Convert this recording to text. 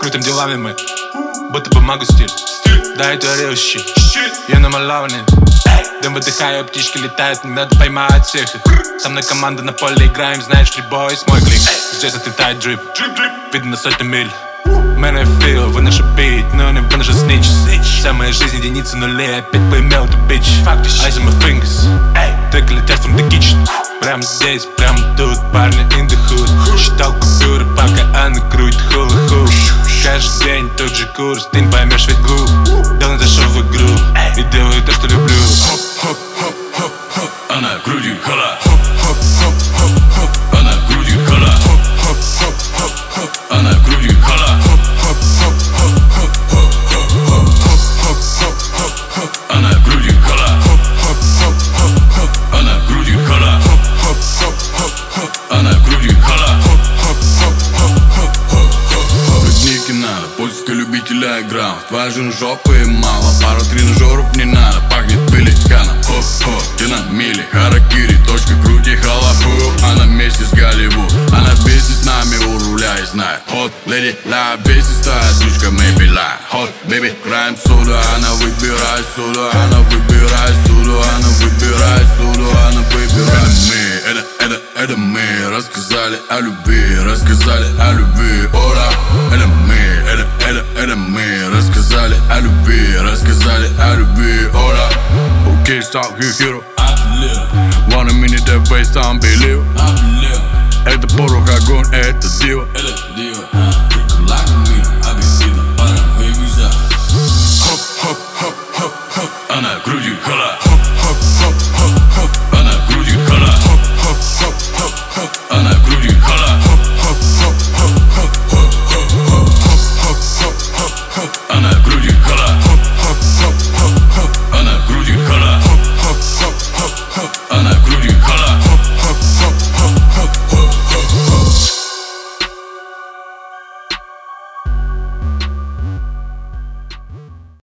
Крутим делами мы, будто бумага стиль. Да, это real shit. Я на малавне. Дым выдыхаю, птички летают, не надо поймать всех их. Со мной команда на поле играем, знаешь, фрибойс, мой клик. Здесь отлетает дрип, видно на сотни миль. Man, I feel, вы наш бит, но не вы наша снич. Вся моя жизнь единицы нулей, опять поймел эту bitch. Eyes on my fingers, треки летят from the kitchen. Прямо здесь, прямо тут, парни in the hood. Считал купюры, пока она крутит хула-ху. Каждый день тот же курс, ты не поймешь ведь глуп. Давно зашел в игру и делаю то, что люблю. Хоп-хоп-хоп-хоп-хоп, она грудью хола. Хоп-хоп-хоп-хоп-хоп, она грудью хола. Хоп-хоп-хоп-хоп-хоп, она грудью хола. Хоп-хоп-хоп-хоп-хоп, она грудью хола. Хоп-хоп-хоп-хоп-хоп, она грудью хола. Хоп-хоп-хоп-хоп, она грудью хола. Прыгники надо, польска любителя играл. Важен жопы и мало, пару тренажеров не надо. Пахнет пеликаном, хоп-хоп, ты на миле. Харакири, точка крути халапу. Она вместе с Голливуд, она вместе с нами у руля и знает. Hot lady, la бесистая сучка, maybe lie. Hot baby, краем суда, она выбирает сюда. Она выбирает сюда, она выбирает сюда, она выбирает. Это мы рассказали о любви, рассказали о любви, ола. Это мы рассказали о любви, рассказали о любви, ола. Okay, stop, hero. Wanna minute that face, там белил. Это порох, огонь, это диво.